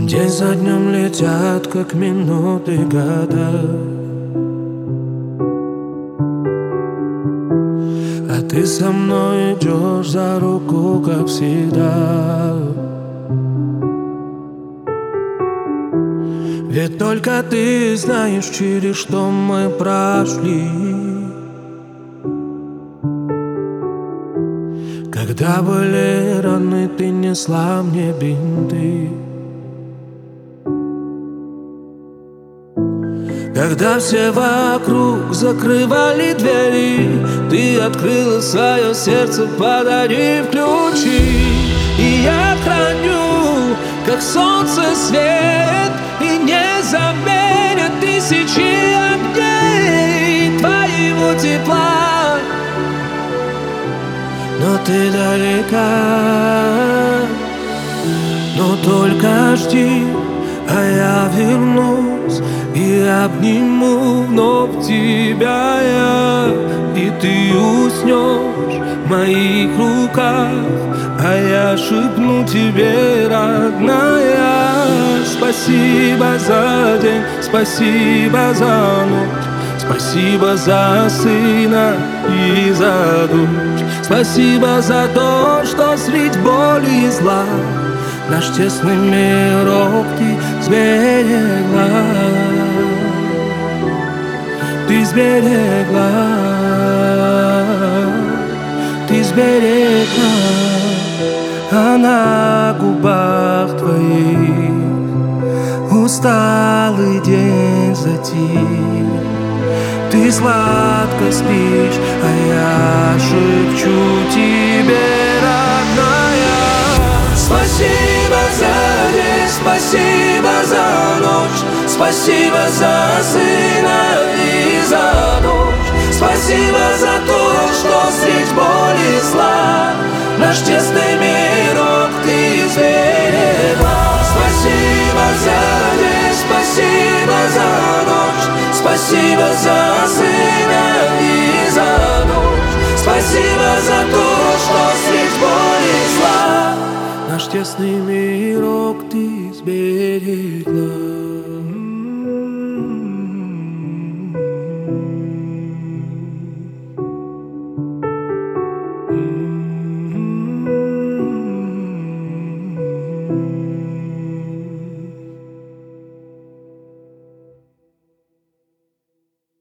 День за днем летят, как минуты, года, а ты со мной идешь за руку, как всегда. Ведь только ты знаешь, через что мы прошли. Когда были раны, ты несла мне бинты. Когда все вокруг закрывали двери, ты открыла свое сердце, подарив ключи. И я храню, как солнце, свет, и не заменят тысячи огней твоего тепла. Но ты далека, но только жди, а я вернусь и обниму вновь тебя я. И ты уснешь в моих руках, а я шепну тебе, родная: спасибо за день, спасибо за ночь, спасибо за сына и за дочь. Спасибо за то, что средь боли и зла наш тесный мирок ты сберегла. Ты сберегла, ты сберегла. А на губах твоих усталый день затих. Ты сладко спишь, а я шепчу тебе, родная: спасибо за день, спасибо за ночь, спасибо за сына и за дочь. Спасибо за то, что средь боли и зла наш тесный мирок ты сберегла. Спасибо за день, спасибо за ночь, спасибо за сына и за дочь. Спасибо за то, что средь боли и зла наш тесный мирок ты сберегла.